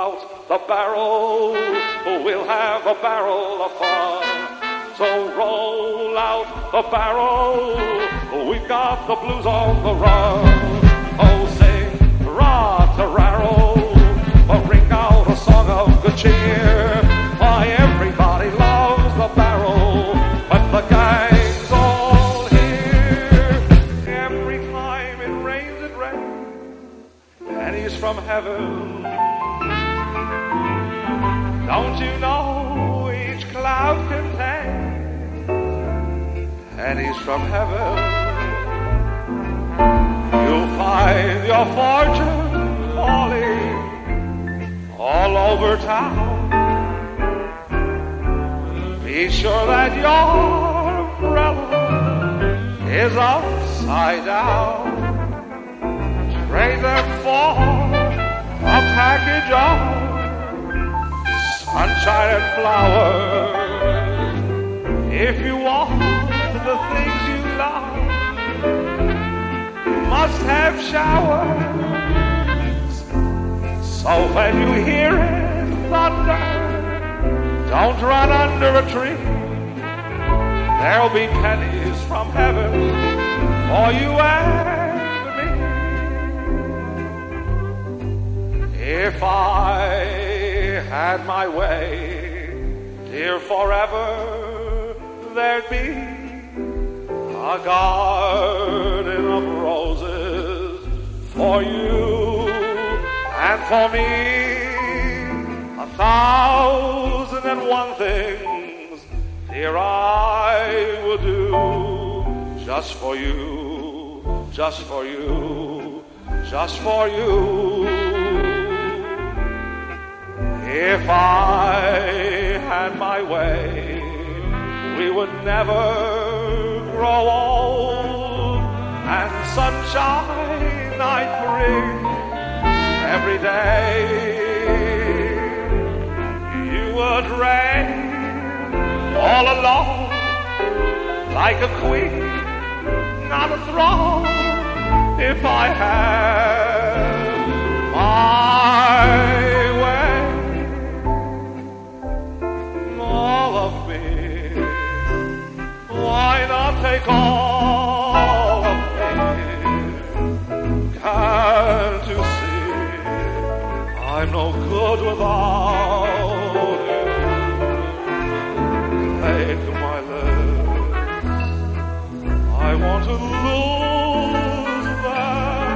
out the barrel, we'll have a barrel of fun. So roll out the barrel, we've got the blues on the run. Oh, sing ra-ta-rarrow, ring out a song of good cheer. Why, everybody loves the barrel, but the gang's all here. Every time it rains, and he's from heaven. Don't you know each cloud contains, and he's from heaven. You'll find your fortune falling all over town. Be sure that your umbrella is upside down. Trade them for a package of sunshine and flowers. If you want the things you love, you must have showers. So when you hear it thunder, don't run under a tree. There'll be pennies from heaven for you and me. If I had my way, dear, forever there'd be a garden of roses for you and for me. 1,001 things, dear, I will do just for you, just for you, just for you. If I had my way, we would never grow old, and sunshine I'd bring every day. You would reign all alone, like a queen on a throne. If I had my way, all of me, why not take all of me? Can't you see I'm no good without you? Take my lips, I want to lose them.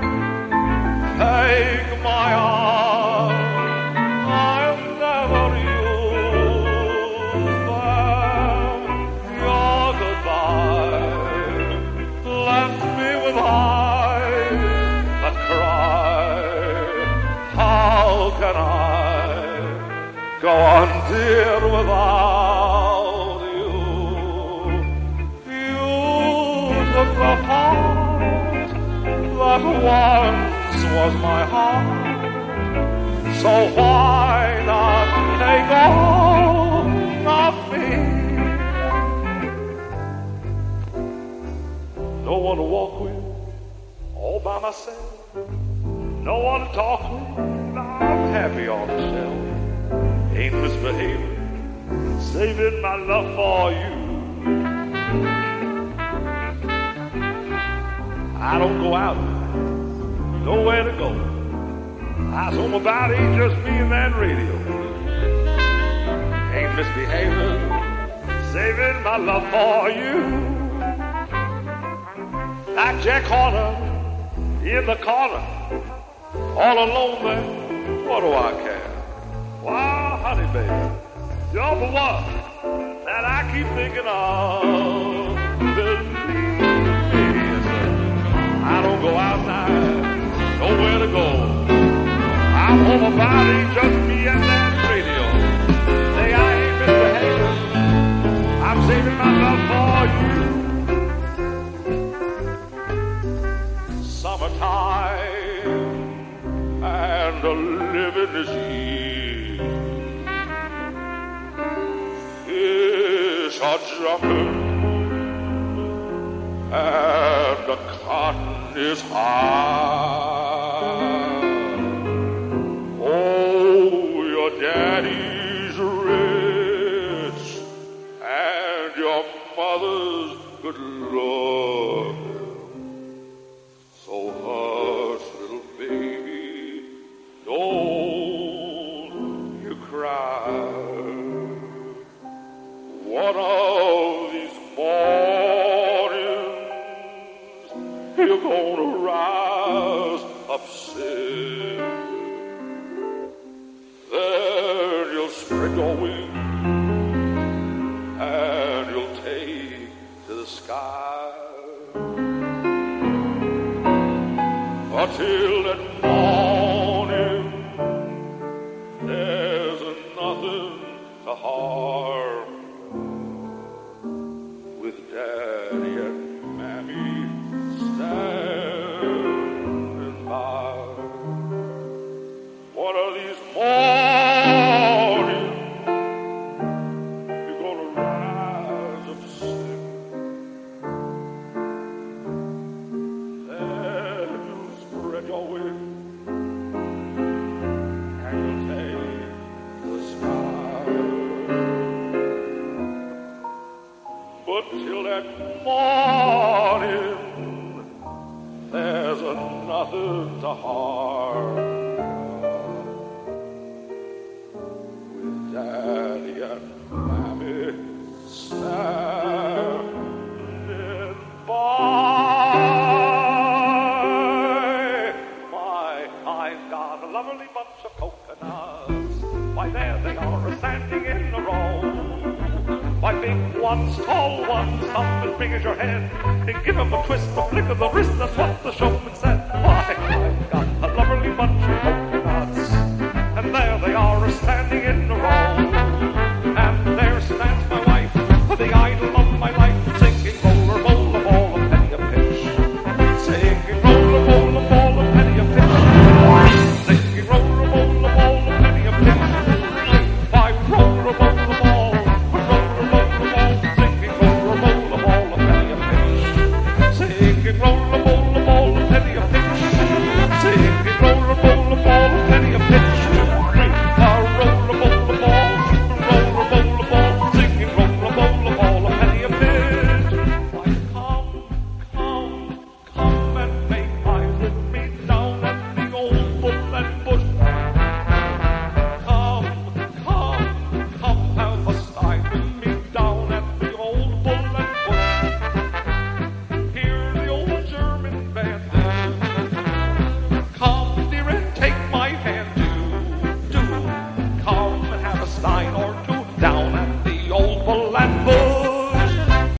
Take my arms, I'll never use them. Your goodbye left me with eyes that cry. How can I go on, dear, without you? You took the heart that once was my heart, so why not take all of me? No one to walk with, all by myself. No one to talk with, I'm happy on the shelf. Ain't misbehaving, saving my love for you. I don't go out, nowhere to go. I was home about ain't just me and that radio. Ain't misbehaving, saving my love for you. Like Jack Horner in the corner, all alone there, what do I care? Wow, honey, baby, you're the one that I keep thinking of. Believe me, I don't go out now, nowhere to go. I'm home about it, just me and that radio. Say I ain't misbehaving, I'm saving my love for you. Summertime and the living is easy. Fish are jumping and the cotton is high. Oh, Good Lord. So hush, little baby, don't you cry. One of these mornings, you're gonna rise up sick. Then you'll spread your wings and you'll take to the sky. Until that morning, there's nothing to harm. With Daddy and Mammy standing by. One of these mornings, you're gonna rise up sick. Then you'll spread your wings and you'll take the sky. But till that morning, there's nothing to harm. With Daddy and Mammy standing by. I've got a lovely bunch of coconuts. Why, there they are, standing in a row. Why, big ones, tall ones, some as big as your head. And give them a twist, a flick of the wrist, that's what the showman said. Why, I've got a lovely bunch of coconuts. And there they are, standing in a row. And there stands my wife, the idol of my life, singing roller, roll, a ball, a penny a pinch. Singing roller, roll, a ball, a penny a pinch. Singing roller, roll, a ball, a penny a pinch. Why, roller, roll, a ball. Singing roll a ball, a penny a pinch. Singing roll a ball, a penny a pinch. Roll a ball, a ball, singing roll a ball, a penny a pinch. Why, come and make life with me down at the old bull and bush. Come, have a side with me down at the old bull and bush. Hear the old German band. Come, dear, and take my hand, do. Come and have a stein or two down at the old bull and bush.